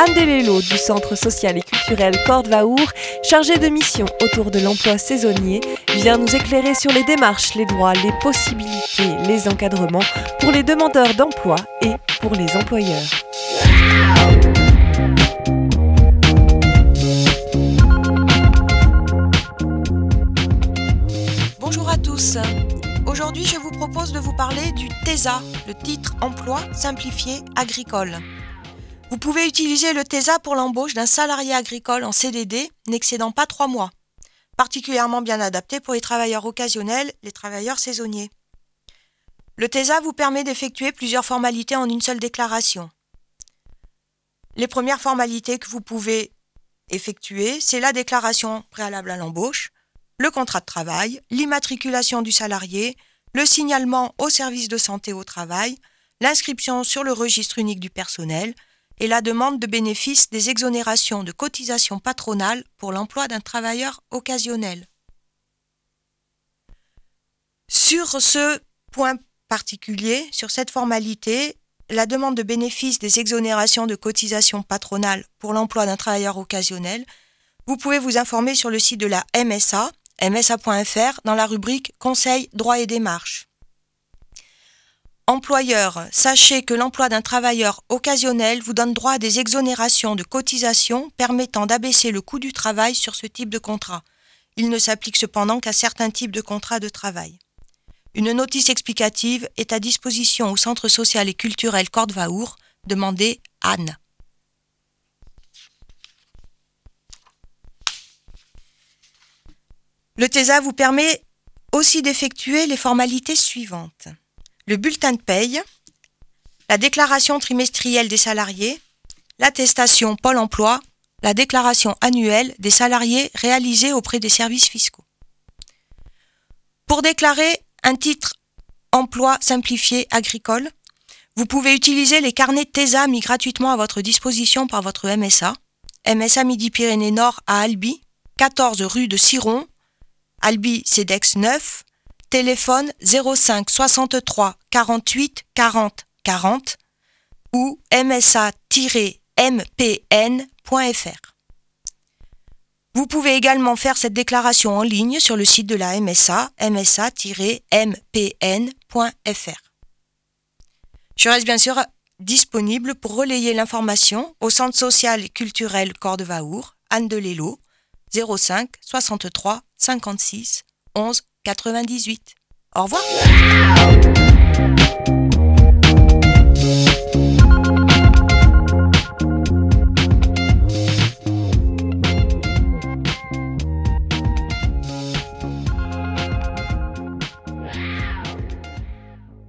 Anne Delello du Centre social et culturel Cordevaour, chargée de mission autour de l'emploi saisonnier, vient nous éclairer sur les démarches, les droits, les possibilités, les encadrements pour les demandeurs d'emploi et pour les employeurs. Bonjour à tous. Aujourd'hui, je vous propose de vous parler du TESA, le titre emploi simplifié agricole. Vous pouvez utiliser le TESA pour l'embauche d'un salarié agricole en CDD n'excédant pas 3 mois, particulièrement bien adapté pour les travailleurs occasionnels, les travailleurs saisonniers. Le TESA vous permet d'effectuer plusieurs formalités en une seule déclaration. Les premières formalités que vous pouvez effectuer, c'est la déclaration préalable à l'embauche, le contrat de travail, l'immatriculation du salarié, le signalement au service de santé au travail, l'inscription sur le registre unique du personnel et la demande de bénéfice des exonérations de cotisations patronales pour l'emploi d'un travailleur occasionnel. Sur ce point particulier, sur cette formalité, la demande de bénéfice des exonérations de cotisations patronales pour l'emploi d'un travailleur occasionnel, vous pouvez vous informer sur le site de la MSA, msa.fr, dans la rubrique Conseils, droits et démarches. Employeur, sachez que l'emploi d'un travailleur occasionnel vous donne droit à des exonérations de cotisations permettant d'abaisser le coût du travail sur ce type de contrat. Il ne s'applique cependant qu'à certains types de contrats de travail. Une notice explicative est à disposition au Centre social et culturel Cordevaour. Demandez Anne. Le TESA vous permet aussi d'effectuer les formalités suivantes. Le bulletin de paye, la déclaration trimestrielle des salariés, l'attestation Pôle emploi, la déclaration annuelle des salariés réalisée auprès des services fiscaux. Pour déclarer un titre emploi simplifié agricole, vous pouvez utiliser les carnets TESA mis gratuitement à votre disposition par votre MSA, MSA Midi-Pyrénées Nord à Albi, 14 rue de Ciron, Albi CEDEX 9, téléphone 05 63 48 40 40 ou msa-mpn.fr. Vous pouvez également faire cette déclaration en ligne sur le site de la MSA, msa-mpn.fr. Je reste bien sûr disponible pour relayer l'information au Centre social et culturel Cordevaour, Anne Delello, 05 63 56 11 98. Au revoir.